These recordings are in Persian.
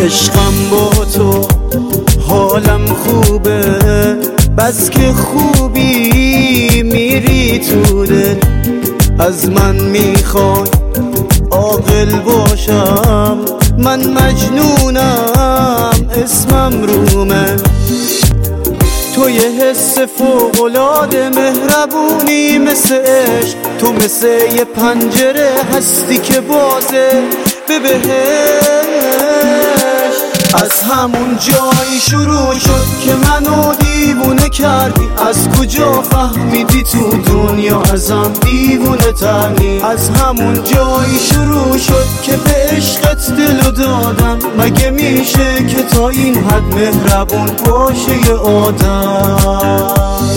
عشقم با تو حالم خوبه، بس که خوبی میری تو دل. از من میخوای عاقل باشم، من مجنونم اسمم رومه. تو یه حس فوق‌العاده مهربونی مثل عشق، تو مثل یه پنجره هستی که بازه به بهشت. از همون جایی شروع شد که منو دیوونه کردی، از کجا فهمیدی تو دنیا ازم دیوونه ترنی؟ از همون جایی شروع شد که به عشقت دلو دادم، مگه میشه که تا این حد مهربون باشه یه آدم؟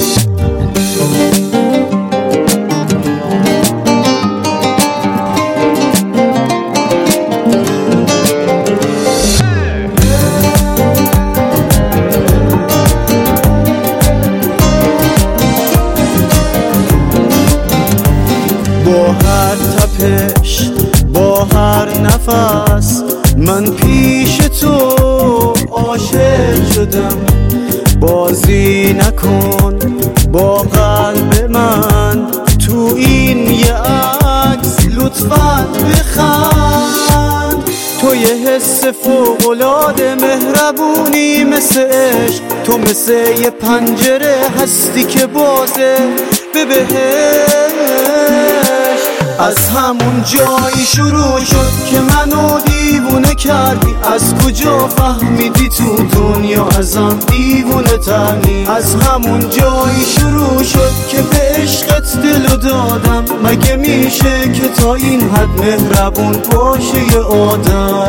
با هر تپش، با هر نفس، من پیش تو عاشق شدم. بازی نکن با قلب من، تو این یه عکس لطفاً بخند. تو یه حس فوق‌العاده مهربونی مثل عشق، تو مثل یه پنجره هستی که بازه به بهشت. از همون جایی شروع شد که منو دیوونه کردی، از کجا فهمیدی تو دنیا ازم دیوونه ترنی؟ از همون جایی شروع شد که به عشقت دلو دادم، مگه میشه که تا این حد مهربون باشه یه آدم؟